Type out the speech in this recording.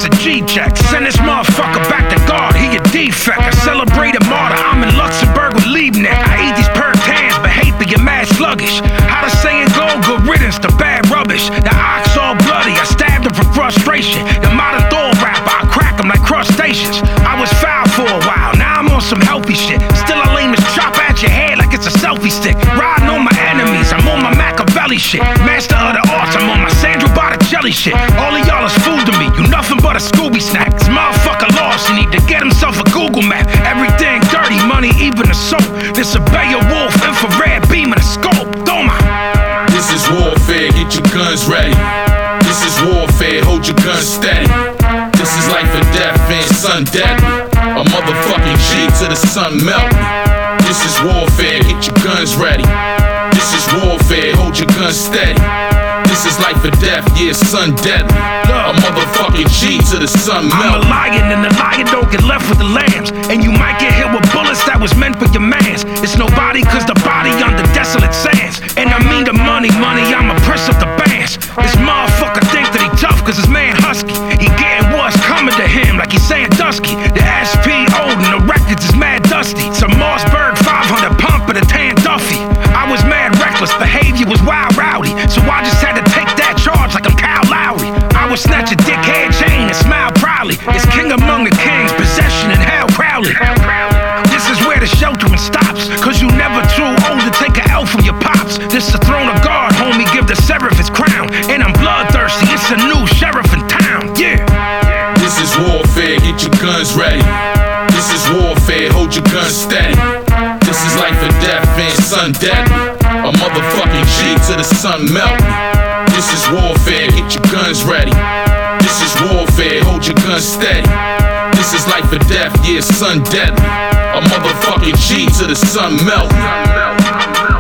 a G-check. Send this motherfucker back to God, he a defect. A celebrated martyr, I'm in Luxembourg with Liebknecht. I eat these tans, but hate being mad sluggish. How the saying go, good riddance to bad rubbish. The ox all bloody, I stabbed him for frustration. The modern Thor rapper, I crack him like crustaceans. I was foul for a while, now I'm on some healthy shit. Still a lame as chop at your head like it's a selfie stick. Riding on my enemies, I'm on my Machiavelli shit. Master of the arts, I'm on my Sandra Botticelli shit. All of y'all is food to me, you nothing but a Scooby snack. This motherfucker lost, he need to get himself a Google map. Everything dirty, money, even the soap. Disobey a wolf, infrared beam and a scope. Toma. This is warfare, get your guns ready. This is warfare, hold your guns steady. This is life or death, and sun dead. A motherfucking G to the sun melt. This is warfare, get your guns ready. This is warfare, hold your guns steady. This is life or death, yeah, sun dead. A motherfucking G to the sun melt. I'm a lion and the lion don't get left with the lambs. And you might get hit with bullets that was meant for your mans. It's nobody cause the body on the desolate sands. And I mean the money, I'm a prince of the bands. This motherfucker think that he tough cause his man husky. He getting what's coming to him like he's saying Dusky. The SP old and the records is mad dusty. Some Mossberg 500 pump and a tan Duffy. I was mad reckless, behavior was wild rowdy. So I just had to take that charge like I'm Kyle Lowry. I would snatch a dickhead chain and smile proudly. It's king among the kings, possession and hell proudly. This is where the sheltering stops, cause you never too old to take an L from your pops. This the throne of God, homie, give the seraph his crown. And I'm bloodthirsty, it's a new sheriff in town, yeah. This is warfare, get your guns ready. This is warfare, hold your guns steady. This is life or death, and sun dead. A motherfucking G to the sun melt. This is warfare, get your guns ready. This is warfare, hold your guns steady. This is life or death, yeah, sun dead. A motherfucking G to the sun melt.